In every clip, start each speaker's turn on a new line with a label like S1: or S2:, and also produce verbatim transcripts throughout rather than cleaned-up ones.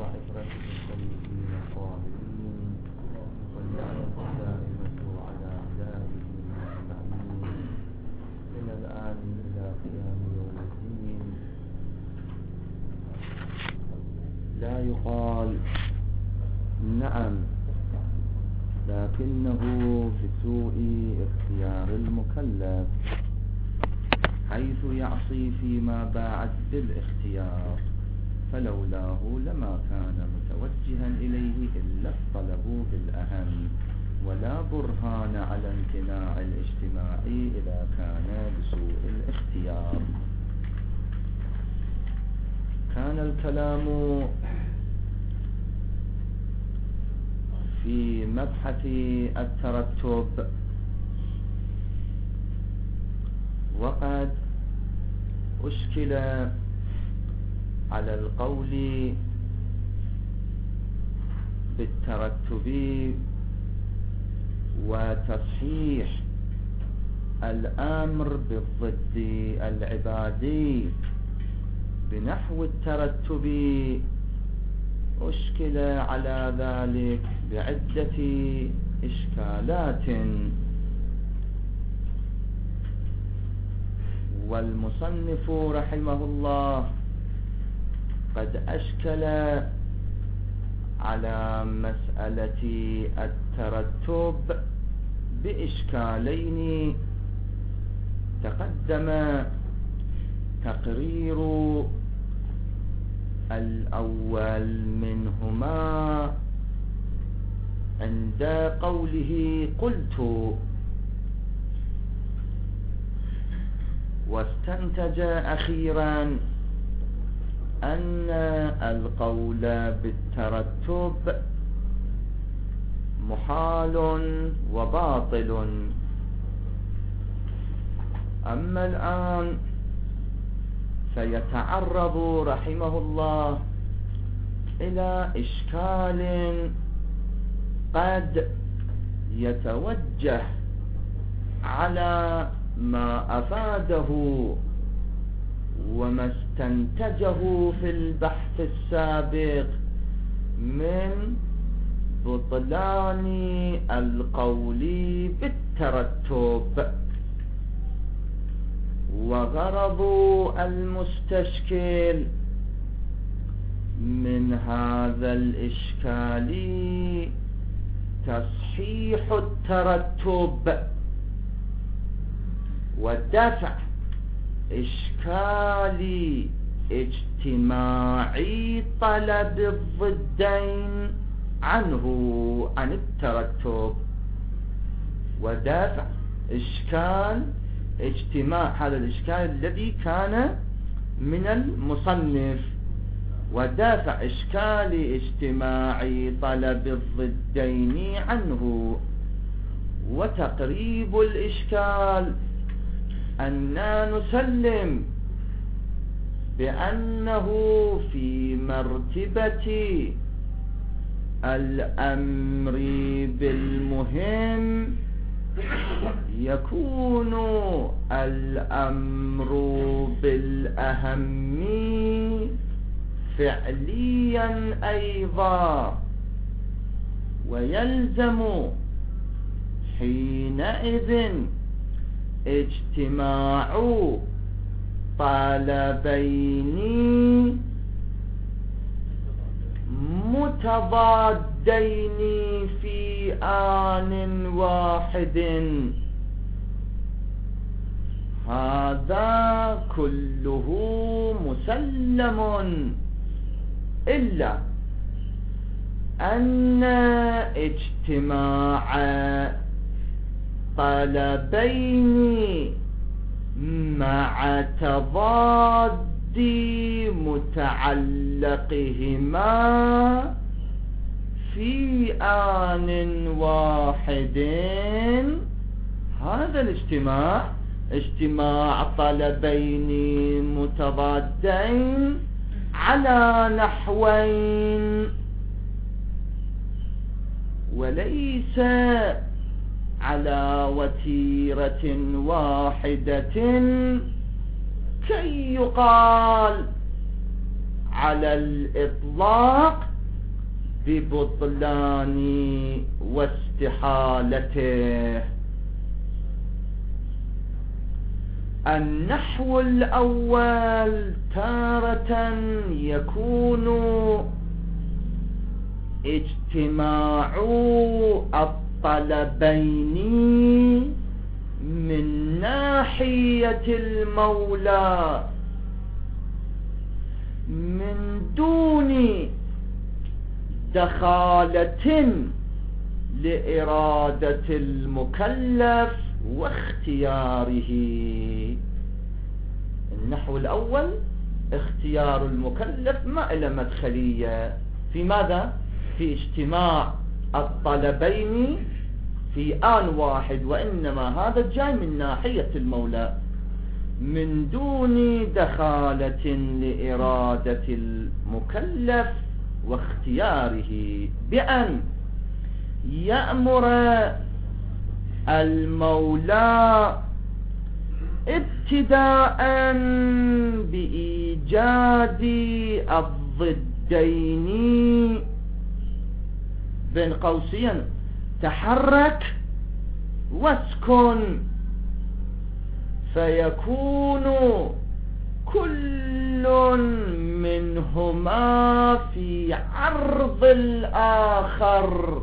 S1: والعبرة بالسيئين الظالمين واللعنة الدائمة على أعدائهم أجمعين من الآن إلى قيام يوم الدين. لا يقال نعم، لكنه بسوء اختيار المكلف، حيث يعصي فيما بعد بالاختيار، فلولاه لما كان متوجها إليه إلا الطلب بالأهم، ولا برهان على امتناع الاجتماع إذا كان بسوء الاختيار. كان الكلام في مبحث الترتب، وقد أشكل على القول بالترتب وتصحيح الأمر بالضد العبادي بنحو الترتب. أشكل على ذلك بعدة إشكالات، والمصنف رحمه الله قد أشكل على مسألة الترتب بإشكالين تقدم تقرير الأول منهما عند قوله قلت، واستنتج أخيرا أن القول بالترتب محال وباطل. أما الآن سيتعرض رحمه الله إلى إشكال قد يتوجه على ما أفاده وما استنتجه في البحث السابق من بطلان القول بالترتب. وغرض المستشكل من هذا الإشكال تصحيح الترتب ودفع إشكال اجتماعي طلب الضدين عنه عن الترتب، ودفع إشكال اجتماع هذا الإشكال الذي كان من المصنف، ودافع إشكال اجتماعي طلب الضدين عنه. وتقريب الإشكال أننا نسلم بأنه في مرتبة الأمر بالمهم يكون الأمر بالأهم فعليا أيضا، ويلزم حينئذ اجتماع طلبين متضادين في آن واحد. هذا كله مسلم، إلا أن اجتماع طلبين مع تضاد متعلقهما في آن واحد، هذا الاجتماع اجتماع طلبين متضادين على نحوين، وليس على وتيرة واحدة كي يقال على الإطلاق ببطلان واستحالته. النحو الأول تارة يكون اجتماع الطلبين من ناحية المولى من دون دخالة لإرادة المكلف واختياره. النحو الأول اختيار المكلف ما إلى مدخلية في ماذا؟ في اجتماع الطلبين في آن واحد، وإنما هذا جاي من ناحية المولى من دون دخالة لإرادة المكلف واختياره، بأن يأمر المولى ابتداء بإيجاد الضدين بين قوسين تحرك واسكن، فيكون كل منهما في عرض الآخر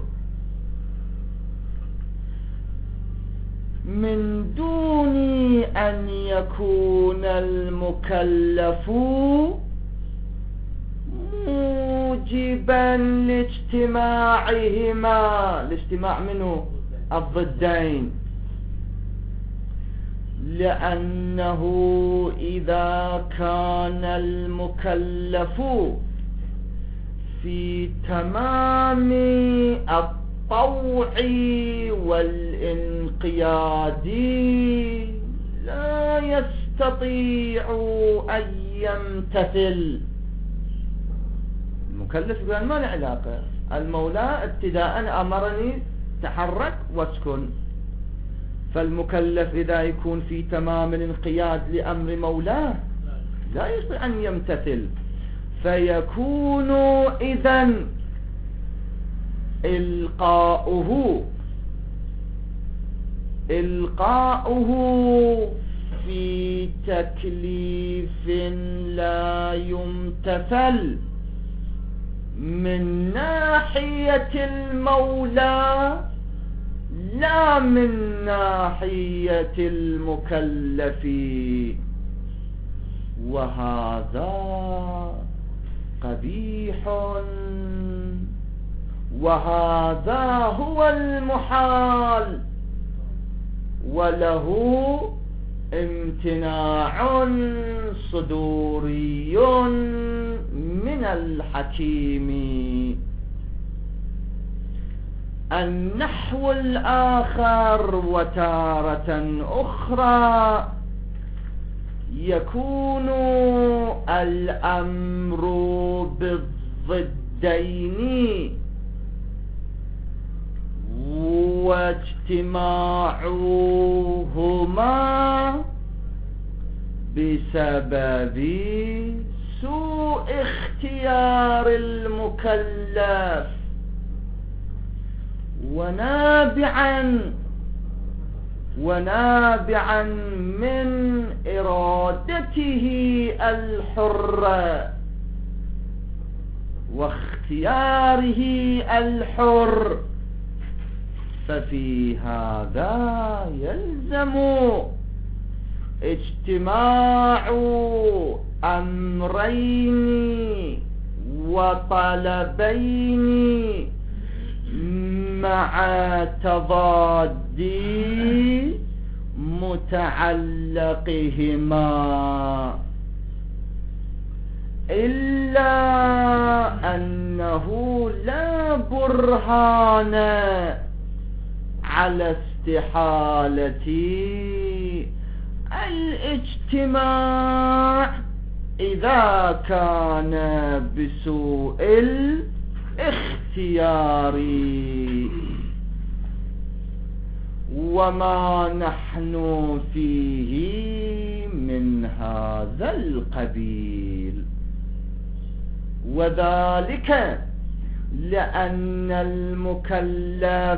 S1: من دون أن يكون المكلف موجبا لاجتماعهما، لاجتماع منه الضدين، لأنه إذا كان المكلف في تمام الطوع والانقياد لا يستطيع أن يمتثل. المكلف يقول ما له علاقة، المولى ابتداء أمرني تحرك واسكن، فالمكلف إذا يكون في تمام الانقياد لأمر مولاه لا يستطيع أن يمتثل، فيكون إذن إلقاؤه إلقاؤه في تكليف لا يمتثل من ناحية المولى لا من ناحية المكلف، وهذا قبيح، وهذا هو المحال، وله امتناع صدوري من الحكيم. النحو الآخر وتارة أخرى يكون الأمر بالضدين واجتماعهما بسبب سوء اختيار المكلف، ونابعا ونابعا من إرادته الحرة واختياره الحر، ففي هذا يلزم اجتماع أمرين وطلبين مع تضاد متعلقهما، إلا أنه لا برهان على استحالة الاجتماع إذا كان بسوء الاختيار، وما نحن فيه من هذا القبيل، وذلك لأن المكلف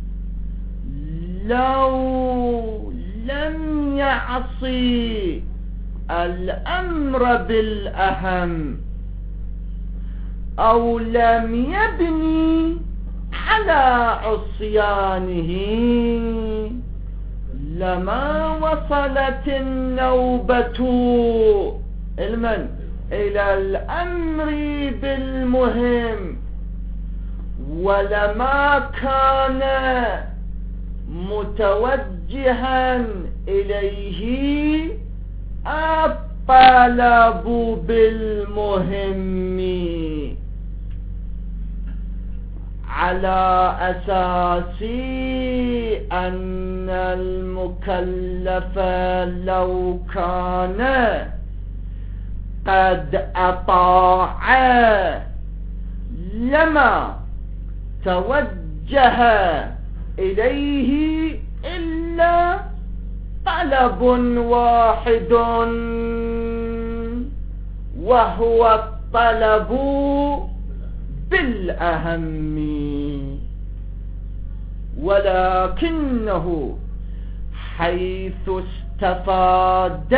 S1: لو لم يعصي الأمر بالأهم أو لم يبني على عصيانه لما وصلت النوبة المن إلى الأمر بالمهم، ولما كان متوجها إليه الطلب بالمهم على أساس أن المكلف لو كان قد أطاع لما توجه إليه إلا طلب واحد، وهو الطلب بالأهم، ولكنه حيث استفاد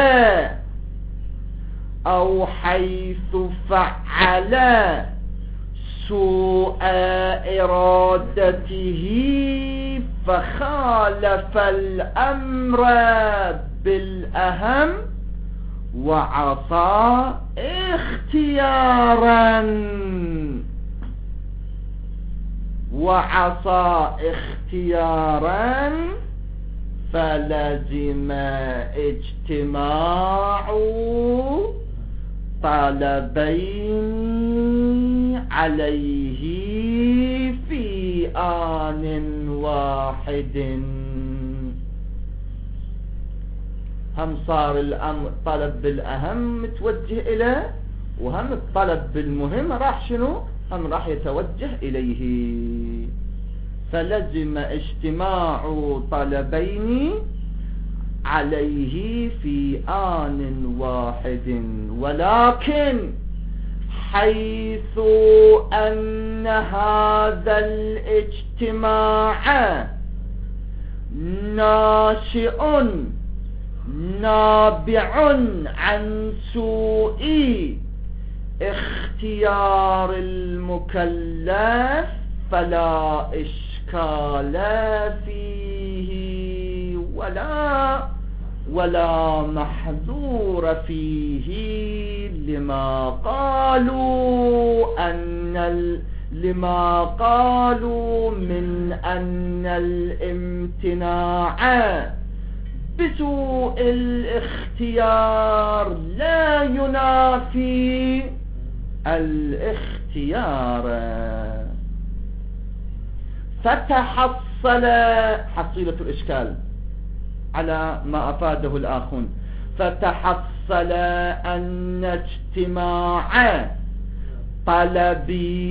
S1: أو حيث فعل سوء إرادته فخالف الأمر بالأهم وعصى اختيارا وعصى اختيارا فلزم اجتماع طلبين عليه في آن واحد. هم صار الأمر طلب بالأهم متوجه إليه، وهم الطلب بالمهم راح شنو هم راح يتوجه إليه، فلزم اجتماع طلبين عليه في آن واحد. ولكن حيث أن هذا الاجتماع ناشئ نابع عن سوء اختيار المكلف فلا إشكال فيه ولا ولا محذور فيه، لما قالوا أن ال لما قالوا من أن الامتناع بسوء الاختيار لا ينافي الاختيار. فتحصل حصيلة الإشكال على ما أفاده الآخرون، فتحصل أن اجتماع طلب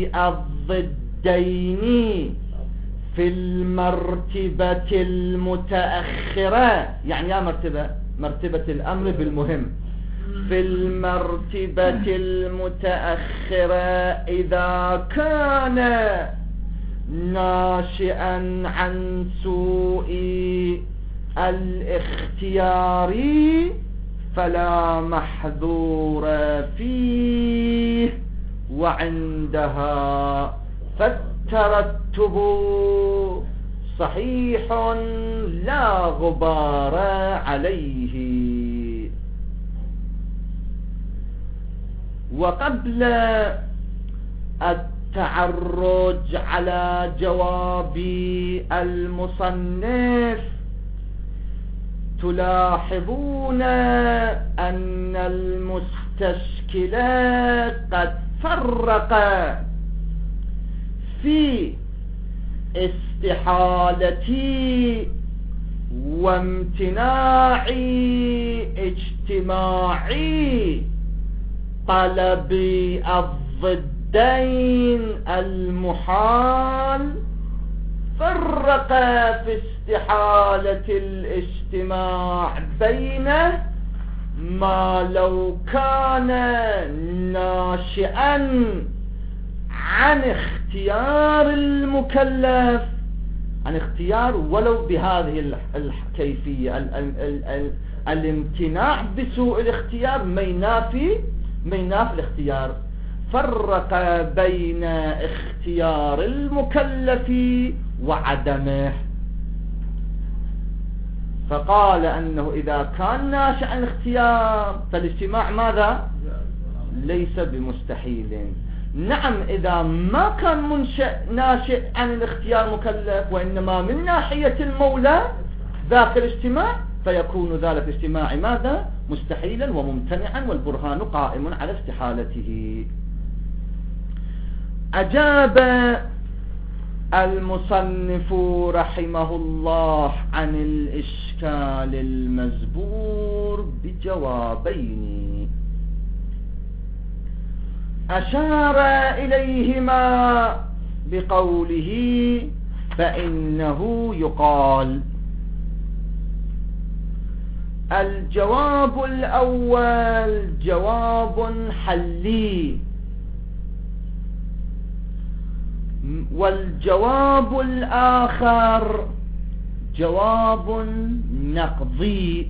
S1: الضدين في المرتبة المتأخرة، يعني يا مرتبة مرتبة الأمر بالمهم، في المرتبة المتأخرة إذا كان ناشئا عن سوء الاختيار فلا محذور فيه، وعندها فالترتب صحيح لا غبار عليه. وقبل التعرج على جواب المصنف تلاحظون أن المستشكل قد فرق في استحالة وامتناع اجتماعي طلب الضدين المحال، فرق في استحالة الاجتماع بين ما لو كان ناشئا عن اختيار المكلف، عن اختيار ولو بهذه الكيفية. ال ال ال ال الامتناع بسوء الاختيار ما ينافي ما ينافي الاختيار. فرق بين اختيار المكلف وعدمه، فقال أنه إذا كان ناشئ عن الاختيار فالاجتماع ماذا؟ ليس بمستحيل. نعم إذا ما كان منشأ ناشئ عن الاختيار مكلف وإنما من ناحية المولى ذاك الاجتماع، فيكون ذلك الاجتماع ماذا؟ مستحيلا وممتنعا، والبرهان قائم على استحالته. أجاب المصنف رحمه الله عن الإشكال المزبور بجوابين أشار إليهما بقوله: فإنه يقال. الجواب الأول جواب حلي، والجواب الآخر جواب نقضي.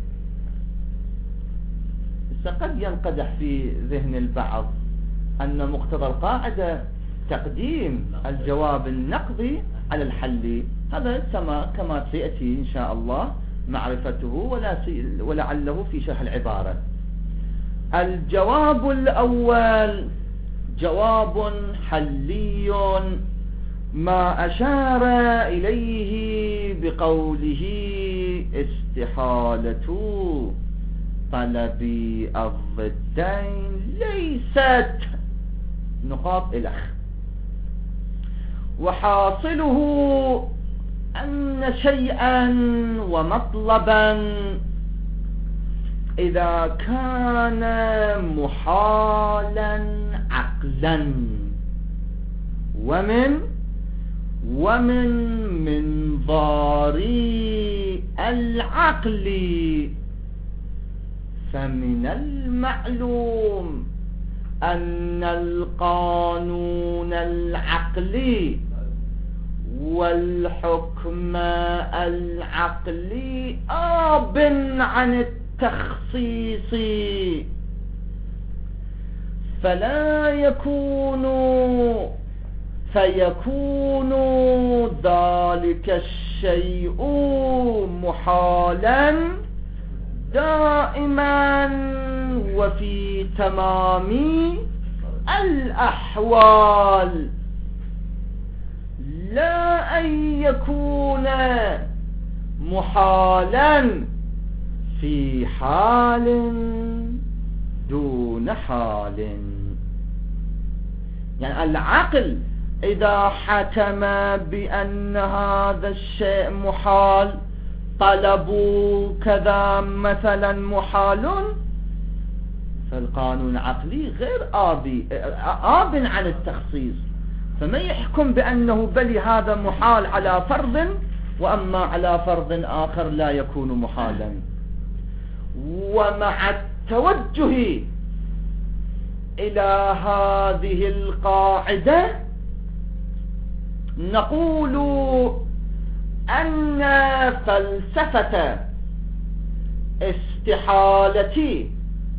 S1: قد ينقدح في ذهن البعض أن مقتضى القاعدة تقديم الجواب النقضي على الحلي، هذا كما سيأتي إن شاء الله معرفته ولا ولعله في شرح العبارة. الجواب الأول جواب حلي ما أشار إليه بقوله: استحالة طلب الضدين ليست نقاط الأخ، وحاصله أن شيئا ومطلبا إذا كان محالا عقلا ومن ومن منظار العقل، فمن المعلوم أن القانون العقلي والحكم العقلي آب عن التخصيص، فلا يكون فيكون ذلك الشيء محالا دائما وفي تمام الأحوال، لا أن يكون محالا في حال دون حال. يعني العقل إذا حكم بأن هذا الشيء محال، طلب كذا مثلا محال، فالقانون العقلي غير آبي آب عن التخصيص، فما يحكم بأنه بل هذا محال على فرض وأما على فرض آخر لا يكون محالا. ومع التوجه إلى هذه القاعدة نقول أن فلسفة استحالة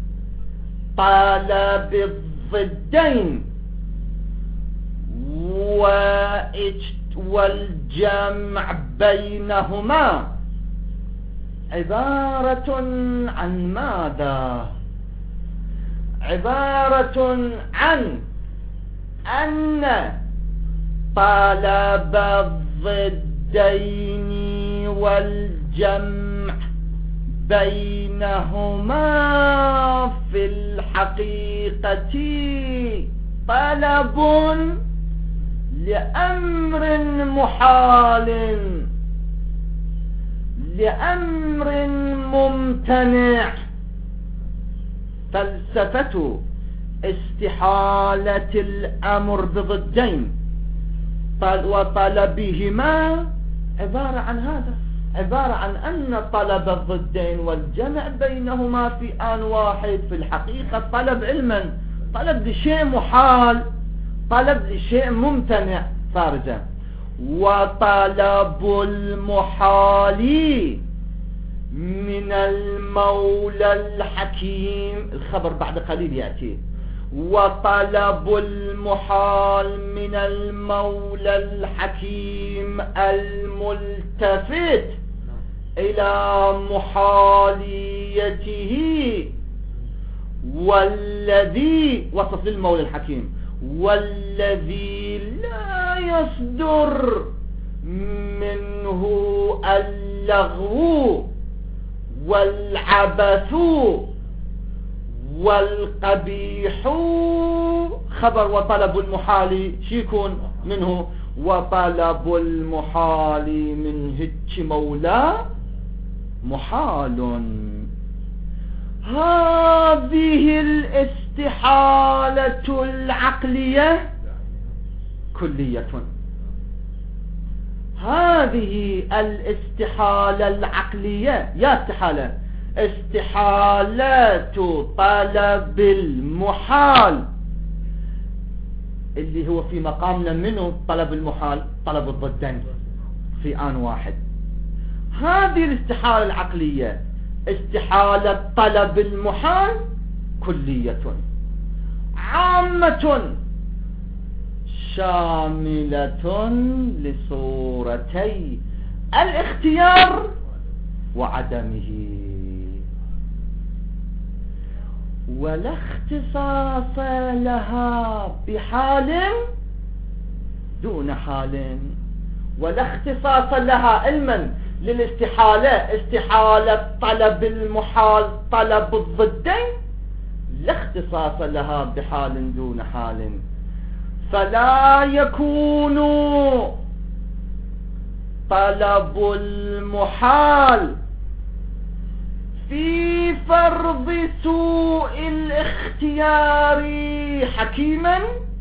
S1: طلب الضدين والجمع بينهما عبارة عن ماذا؟ عبارة عن أن طلب الضدين والجمع بينهما في الحقيقة طلب لأمر محال، لأمر ممتنع. فلسفة استحالة الأمر بضدين وطلبهما عبارة عن هذا، عبارة عن أن طلب الضدين والجمع بينهما في آن واحد في الحقيقة طلب علما، طلب لشيء محال، طلب لشيء ممتنع خارجه. وطلب المحال من المولى الحكيم، الخبر بعد قليل يأتي. وطلب المحال من المولى الحكيم الملتفت إلى محاليته، والذي وصف للمولى الحكيم والذي لا يصدر منه اللغو والعبث والقبيح. خبر وطلب المحال شيكون منه، وطلب المحال من هج مولى محال. هذه الاستحالة العقلية كلية. هذه الاستحالة العقلية يا استحالة استحالة طلب المحال اللي هو في مقامنا منه طلب المحال طلب الضدين في آن واحد. هذه الاستحالة العقلية استحالة طلب المحال كلية عامة شاملة لصورتي الاختيار وعدمه، ولا اختصاص لها بحال دون حال، ولا اختصاص لها علما للاستحالة استحالة طلب المحال طلب الضدين، لا اختصاص لها بحال دون حال. فلا يكون طلب المحال في فرض سوء الاختيار حكيما،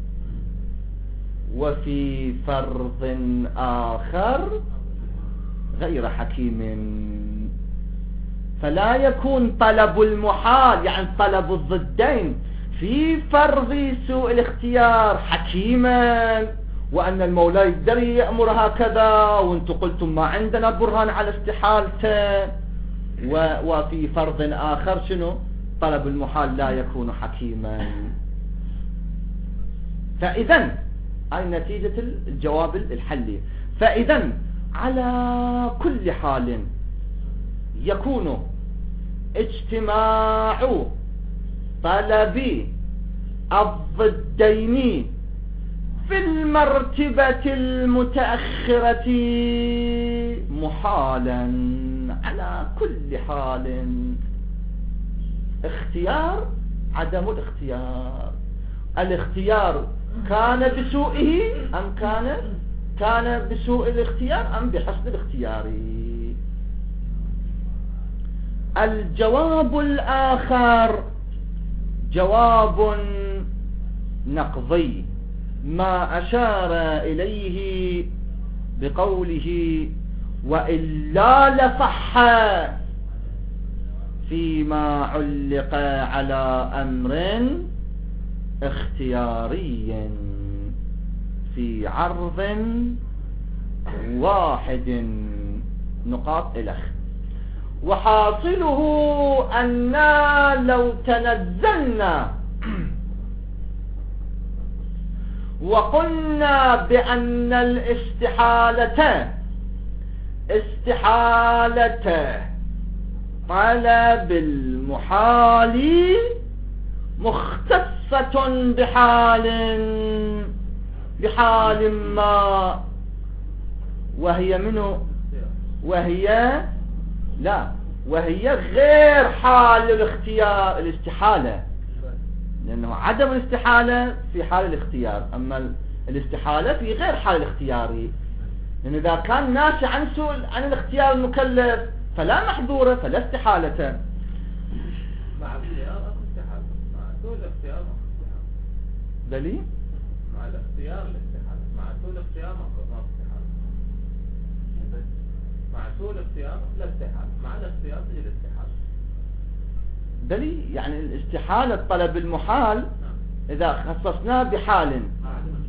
S1: وفي فرض آخر غير حكيم. فلا يكون طلب المحال يعني طلب الضدين في فرض سوء الاختيار حكيما، وأن المولى يقدر يأمر هكذا وانتم قلتم ما عندنا برهان على استحالته، وفي فرض آخر شنو طلب المحال لا يكون حكيما. فإذا هاي نتيجة الجواب الحلي. فإذا على كل حال يكون اجتماع طلب الضدين في المرتبة المتأخرة محالا على كل حال. اختيار عدم الاختيار، الاختيار كان بسوءه أم كان كان بسوء الاختيار أم بحسن الاختيار. الجواب الآخر جواب نقضي، ما أشار إليه بقوله وإلا لصح فيما علق على أمر اختياري في عرض واحد نقاط الأخ. وحاصله أننا لو تنزلنا وقلنا بأن الاستحالة استحالة طلب المحال مختصة بحال بحال ما، وهي منه وهي لا وهي غير حال الاختيار الاستحالة، لأنه عدم الاستحالة في حال الاختيار، أما الاستحالة في غير حال الاختيار. لأن إذا كان ناشئ عن سوء عن الاختيار المكلف فلا محظورة فلا استحالة.
S2: مع الاختيار أو استحالة، مع سوء الاختيار أو استحالة.
S1: دليل؟
S2: مع الاختيار الاستحالة، مع سوء الاختيار ما استحالة. مع سوء الاختيار لا استحالة، مع الاختيار تجي الاستحالة.
S1: دليل يعني الاستحالة طلب المحال إذا خصصناه بحال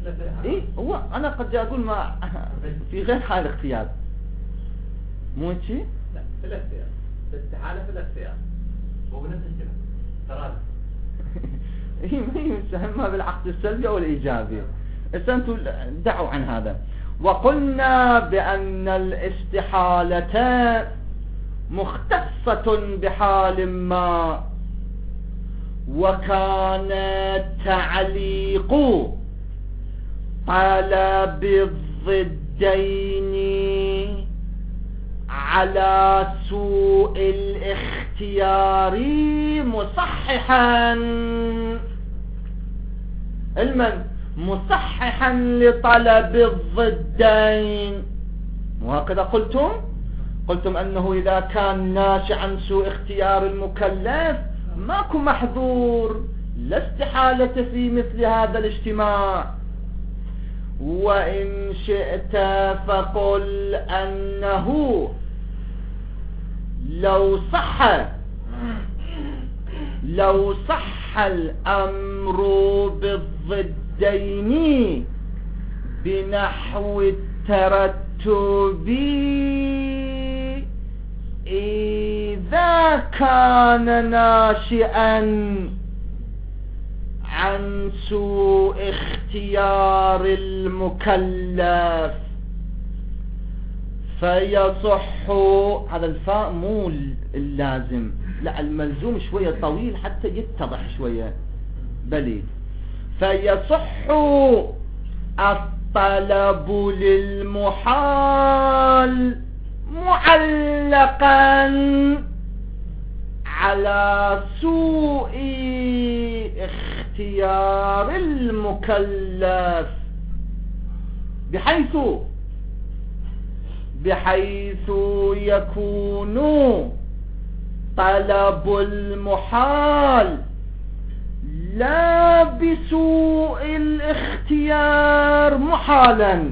S1: إيه هو أنا قد أقول ما في غير حال اختيار مو شيء.
S2: لا في الاختيار، الاستحالة في الاختيار مو بنفس الجهة ترى.
S1: هي ما هي مسمى بالعقد السلبي أو الإيجابي. أنتم دعوا عن هذا. وقلنا بأن الاستحالة مختصة بحال ما، وكان تعليق طلب الضدين على سوء الاختيار مصححا المن مصححا لطلب الضدين. وهكذا قلتم قلتم أنه إذا كان ناشئ عن سوء اختيار المكلف ماكو محظور، لا استحالة في مثل هذا الاجتماع. وإن شئت فقل أنه لو صح لو صح الأمر بالضدين بنحو الترتب إذا كان ناشئا عن سوء اختيار المكلف فيصح. هذا الفاء مو اللازم، لا الملزوم شوية طويل حتى يتضح شوية. بلي فيصح الطلب للمحال معلقا على سوء اختيار المكلف بحيث بحيث يكون طلب المحال لا بسوء الاختيار محالا،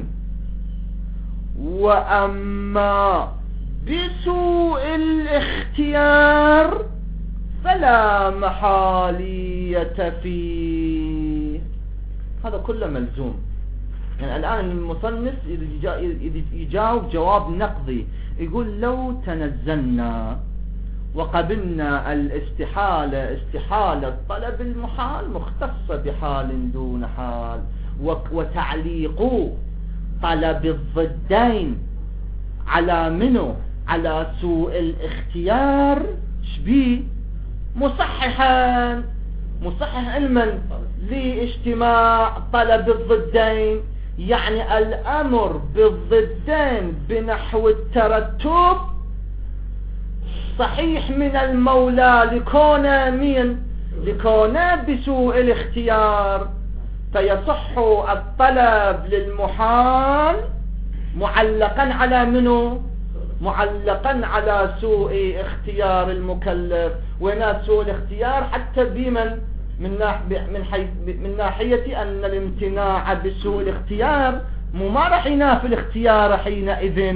S1: وأما بسوء الاختيار فلا محالية فيه. هذا كله ملزوم. يعني الآن المصنف يجاوب جواب نقضي، يقول لو تنزلنا وقبلنا الاستحالة استحالة طلب المحال مختصة بحال دون حال، وتعليق طلب الضدين على منه على سوء الاختيار شبيه مصححا مصحح علما لاجتماع طلب الضدين، يعني الأمر بالضدين بنحو الترتب صحيح من المولى لكونه مين لكونه بسوء الاختيار، فيصح الطلب للمحال معلقا على منه معلقا على سوء اختيار المكلف. وهنا سوء الاختيار حتى بمن من ناحية من حيث من ناحية أن الامتناع بسوء الاختيار مو ما راح ينافي الاختيار حينئذ.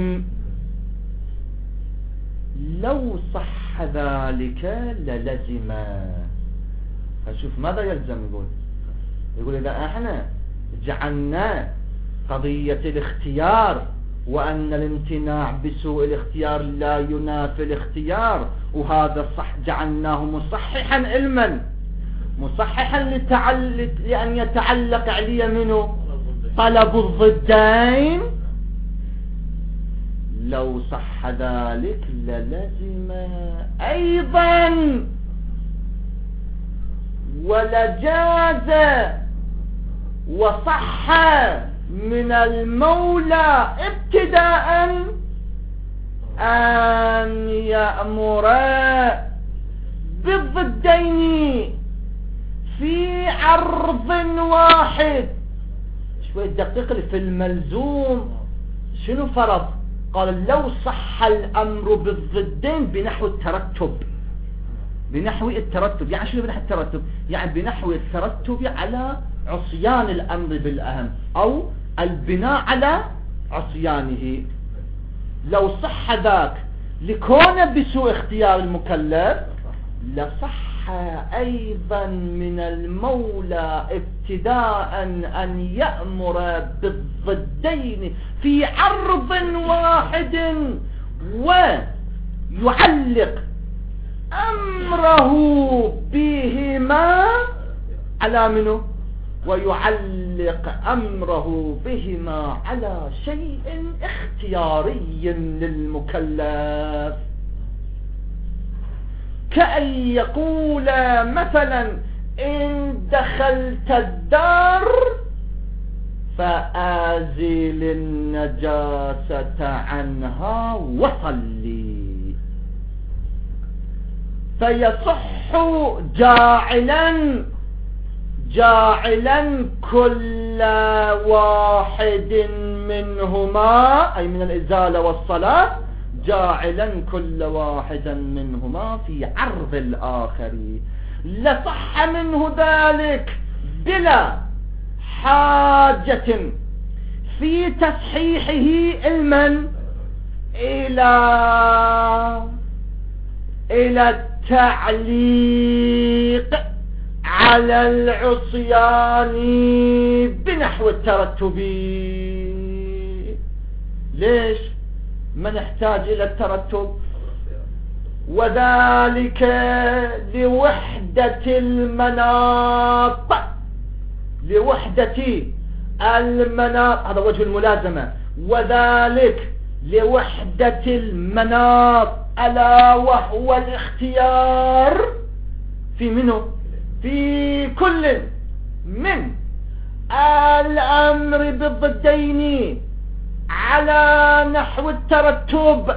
S1: لو صح ذلك للزم. فشوف ماذا يلزم، يقول يقول إذا احنا جعلنا قضية الاختيار وأن الامتناع بسوء الاختيار لا ينافي الاختيار، وهذا صح جعلناه مصححا علما مصححا لتعل... لأن يتعلق عليه منه طلب الضدين، لو صح ذلك للزم أيضا ولجاز وصح من المولى ابتداء أن يأمر بالضدين في عرض واحد. شوية دقيق في الملزوم شنو فرض؟ قال لو صح الأمر بالضدين بنحو الترتب بنحو الترتب يعني شنو بنحو الترتب؟ يعني بنحو الترتب على عصيان الأمر بالأهم أو البناء على عصيانه. لو صح ذاك لكونه بسوء اختيار المكلف لصح أيضا من المولى ابتداء أن يأمر بالضدين في عرض واحد ويعلق أمره بهما على منه ويعلق أمره بهما على شيء اختياري للمكلف، كأن يقول مثلا إن دخلت الدار فآزل النجاسة عنها وصلي، فيصح جاعلا جاعلا كل واحد منهما أي من الإزالة والصلاة، جاعلا كل واحد منهما في عرض الآخر، لصح منه ذلك بلا حاجة في تصحيحه المن إلى إلى التعليق على العصيان بنحو الترتب. ليش ما نحتاج إلى الترتب؟ وذلك لوحدة المناط، لوحدة المناط، هذا وجه الملازمة، وذلك لوحدة المناط ألا وهو الاختيار في منه في كل من الأمر بالضدين على نحو الترتب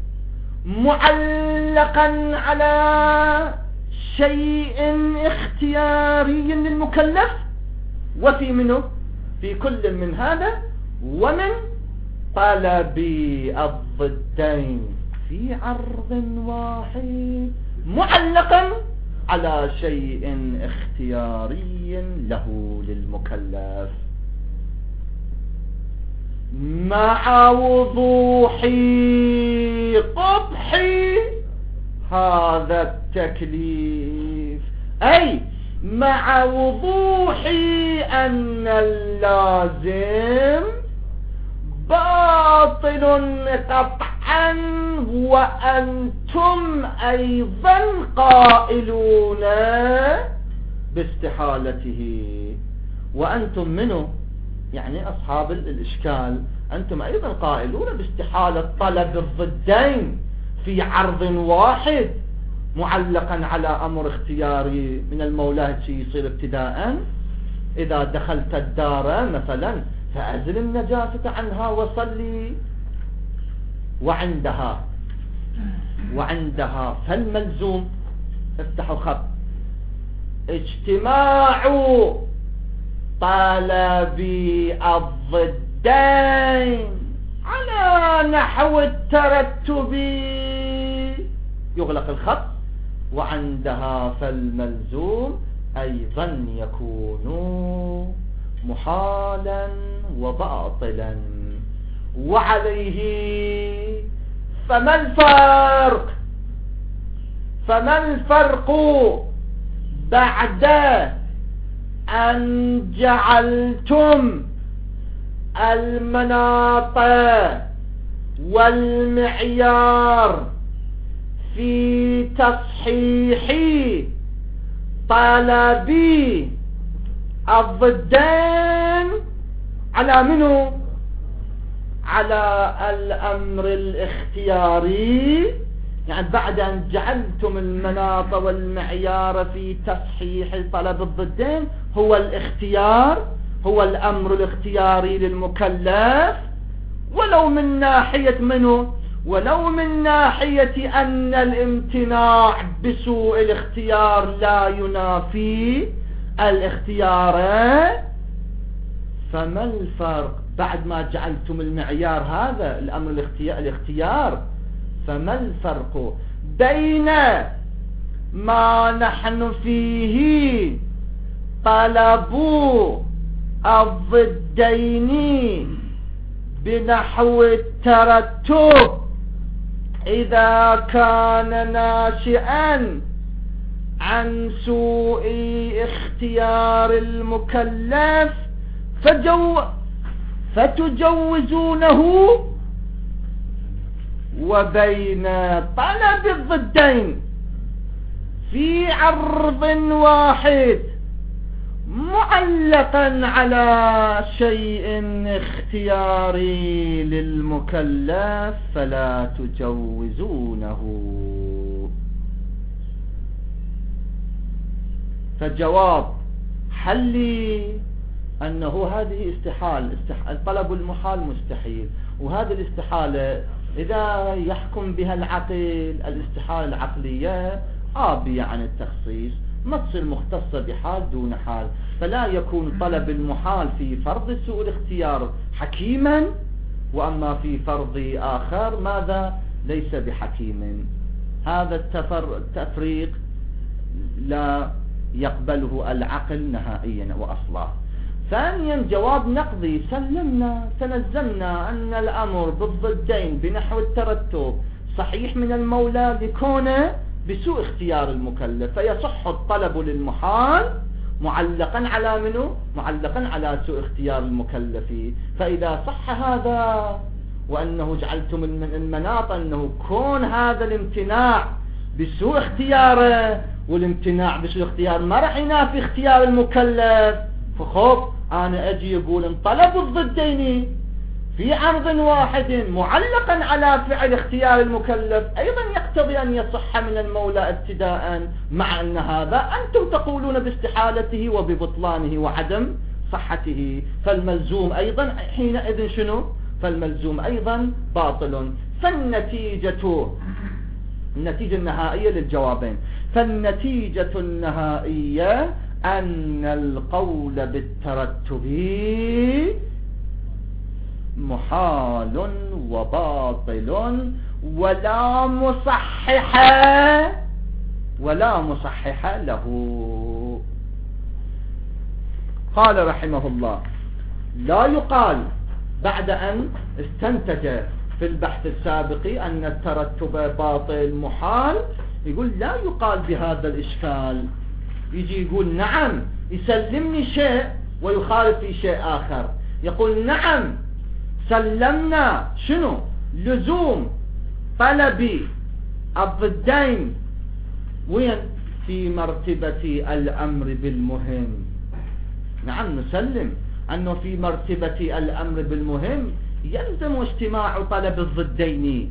S1: معلقا على شيء اختياري للمكلف، وفي منه في كل من هذا ومن طلب الضدين في عرض واحد معلقا على شيء اختياري له للمكلف، مع وضوح قبح هذا التكليف، أي مع وضوح أن اللازم باطل قطعا وأنتم أيضا قائلون باستحالته. وأنتم منه يعني أصحاب الإشكال، أنتم أيضا قائلون باستحالة طلب الضدين في عرض واحد معلقا على أمر اختياري من المولى يصير ابتداء إذا دخلت الدار مثلا فأزل النجاسة عنها وصلي، وعندها وعندها فالملزوم افتحوا خط اجتماع طلب الضدين على نحو الترتب، يغلق الخط، وعندها فالملزوم أيضا يكون محالا وباطلا. وعليه فما الفرق فما الفرق بعد أن جعلتم المناط والمعيار في تصحيح طلب الضدين على منه على الأمر الاختياري، يعني بعد أن جعلتم المناط والمعيار في تصحيح طلب الضدين هو الاختيار، هو الأمر الاختياري للمكلف، ولو من ناحية منه ولو من ناحية أن الامتناع بسوء الاختيار لا ينافي الاختيار. فما الفرق بعد ما جعلتم المعيار هذا الأمر الاختيار، فما الفرق بين ما نحن فيه طلب الضدين بنحو الترتب إذا كان ناشئا عن سوء اختيار المكلف فجو فتجوزونه وبين طلب الضدين في عرض واحد معلقا على شيء اختياري للمكلف فلا تجوزونه. فالجواب حلي أنه هذه استحال، طلب المحال مستحيل، وهذه الاستحالة إذا يحكم بها العقل الاستحالة العقلية عابية عن التخصيص، ما تصير مختصة بحال دون حال، فلا يكون طلب المحال في فرض سوء الاختيار حكيما، وأما في فرض آخر ماذا ليس بحكيم. هذا التفريق لا يقبله العقل نهائيا وأصلا. ثانيا جواب نقضي، سلمنا تنزلنا أن الأمر بالضدين بنحو الترتب صحيح من المولى لكونه بسوء اختيار المكلف، فيصح الطلب للمحال معلقا على منه معلقا على سوء اختيار المكلف. فإذا صح هذا وأنه جعلتم من المناط أنه كون هذا الامتناع بسوء اختياره، والامتناع بسوء اختيار ما راح ينافي اختيار المكلف، فخوف أنا أجي يقول انطلب الضدين في عرض واحد معلقا على فعل اختيار المكلف أيضا يقتضي أن يصح من المولى ابتداء، مع أن هذا أنتم تقولون باستحالته وببطلانه وعدم صحته، فالملزوم أيضا حينئذ شنو؟ فالملزوم أيضا باطل. فالنتيجة النتيجة النهائية للجوابين، فالنتيجة النهائية أن القول بالترتب محال وباطل ولا مصحح ولا مصحح له. قال رحمه الله: لا يقال بعد أن استنتج في البحث السابق أن الترتب باطل محال، يقول لا يقال بهذا الإشكال. يجي يقول نعم، يسلمني شيء ويخالف في شيء آخر، يقول نعم سلمنا شنو لزوم طلب الضدين وين في مرتبة الأمر بالمهم. نعم نسلم أنه في مرتبة الأمر بالمهم يلزم اجتماع طلب الضدين،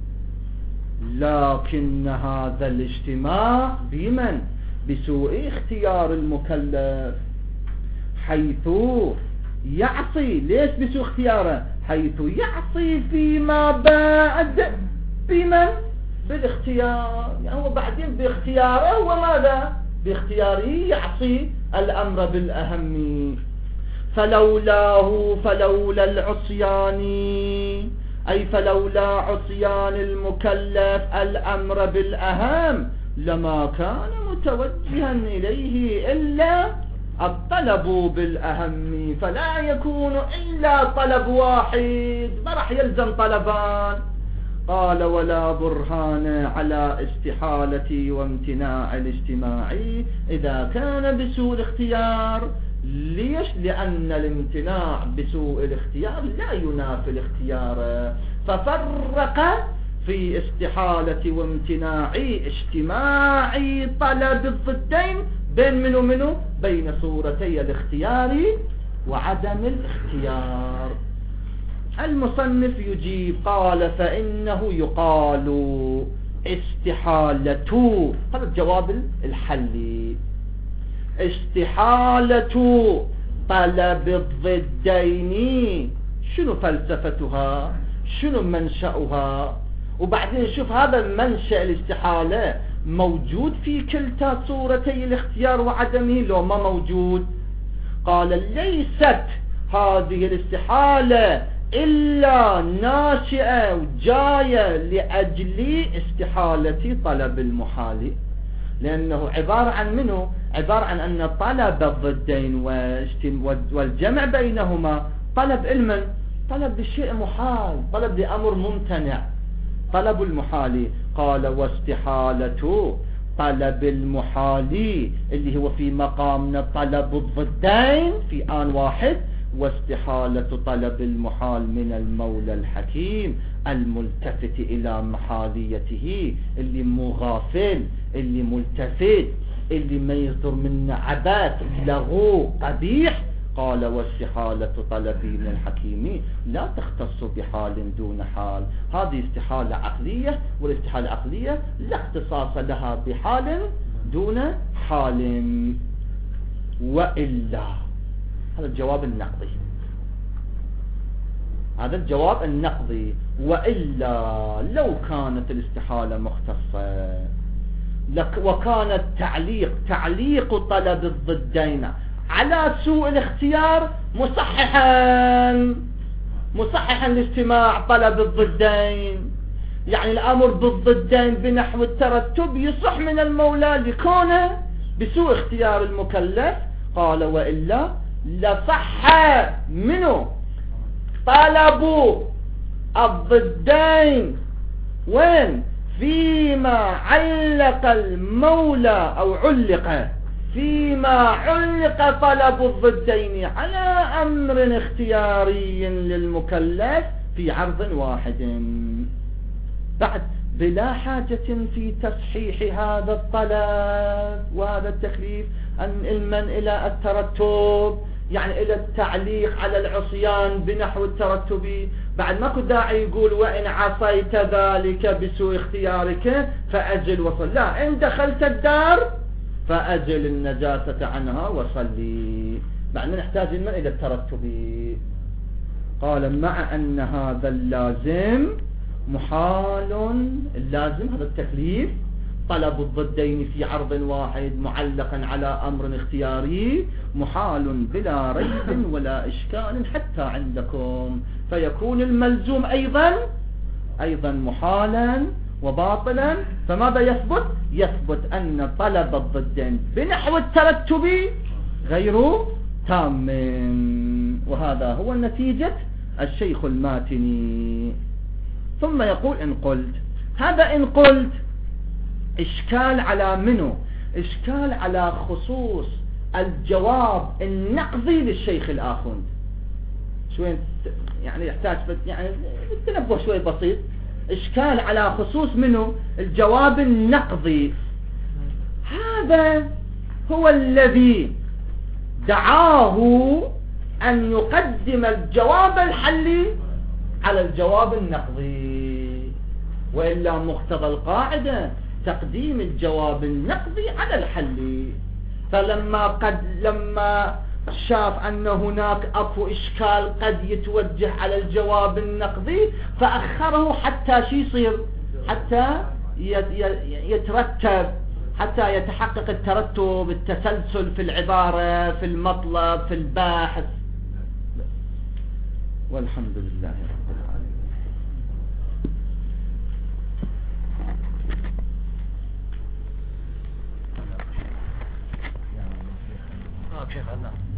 S1: لكن هذا الاجتماع بمن؟ بسوء اختيار المكلف، حيث يعصي. ليش بسوء اختياره؟ حيث يعصي فيما بعد بمن؟ بالاختيار. يعني هو بعدين باختياره وماذا؟ باختياره يعصي الأمر بالأهم. فلولاه فلولا العصيان، أي فلولا عصيان المكلف الأمر بالأهم لما كان متوجها إليه إلا الطلب بالأهم، فلا يكون إلا طلب واحد، ما راح يلزم طلبان. قال: ولا برهان على استحالة وامتناع الاجتماع إذا كان بسوء الاختيار. ليش؟ لأن الامتناع بسوء الاختيار لا ينافي الاختيار، ففرق في استحالة وامتناع اجتماع طلب الضدين بين منو منو؟ بين صورتي الاختيار وعدم الاختيار. المصنف يجيب قال: فإنه يقال استحالة، هذا الجواب الحلي، استحالة طلب الضدين شنو فلسفتها؟ شنو منشأها؟ وبعدين شوف هذا المنشأ الاستحالة موجود في كلتا صورتي الاختيار وعدمه لو ما موجود؟ قال: ليست هذه الاستحالة إلا ناشئة وجاية لأجل استحالة طلب المحال، لأنه عبارة عن منه؟ عبارة عن أن طلب الضدين والجمع بينهما طلب علما، طلب لشيء محال، طلب لأمر ممتنع، طلب المحال. قال: واستحالة طلب المحال اللي هو في مقامنا طلب الضدين في آن واحد، واستحالة طلب المحال من المولى الحكيم الملتفت إلى محاليته، اللي مو غافل، اللي ملتفت، اللي ما يصدر منه عبث لغو قبيح. قال واستحالة طلبي من الحكيم لا تختص بحال دون حال. هذه استحالة عقلية، والاستحالة العقلية لا اختصاص لها بحال دون حال. وإلا، هذا الجواب النقضي، هذا الجواب النقضي. وإلا لو كانت الاستحالة مختصة وكان التعليق تعليق طلب الضدين على سوء الاختيار مصححا مصححا لاجتماع طلب الضدين، يعني الأمر بالضدين بنحو الترتب يصح من المولى لكونه بسوء اختيار المكلف. قال وإلا لصح منه طلب الضدين وين فيما علق المولى أو علق فيما علق طلب الضدين على أمر اختياري للمكلف في عرض واحد، بعد بلا حاجة في تصحيح هذا الطلب وهذا التكليف أن علما إلى الترتب، يعني إلى التعليق على العصيان بنحو الترتب. بعد ما كنت داعي يقول وإن عصيت ذلك بسوء اختيارك فأجل وصل، لا، إن دخلت الدار فأجل النجاسة عنها وصلي. بعد ما نحتاج علما إلى الترتب. قال مع أن هذا اللازم محال، اللازم هذا التكليف طلب الضدين في عرض واحد معلقا على أمر اختياري محال بلا ريب ولا إشكال حتى عندكم، فيكون الملزوم أيضا أيضا محالا وباطلا. فماذا يثبت؟ يثبت أن طلب الضدين بنحو الترتب غير تام، وهذا هو نتيجة الشيخ الماتني. ثم يقول إن قلت، هذا إن قلت إشكال على منه؟ إشكال على خصوص الجواب النقضي للشيخ الآخوند. شوي يعني يحتاج يعني تنبه شوي بسيط. إشكال على خصوص منه الجواب النقضي. هذا هو الذي دعاه أن يقدم الجواب الحلي على الجواب النقضي، وإلا مقتضى القاعدة تقديم الجواب النقضي على الحلي. فلما قد لما شاف أن هناك أكو إشكال قد يتوجه على الجواب النقضي فأخره حتى شي يصير، حتى يترتب، حتى يتحقق الترتب، التسلسل في العبارة، في المطلب، في الباحث. والحمد لله رب العالمين.
S2: شيخ الله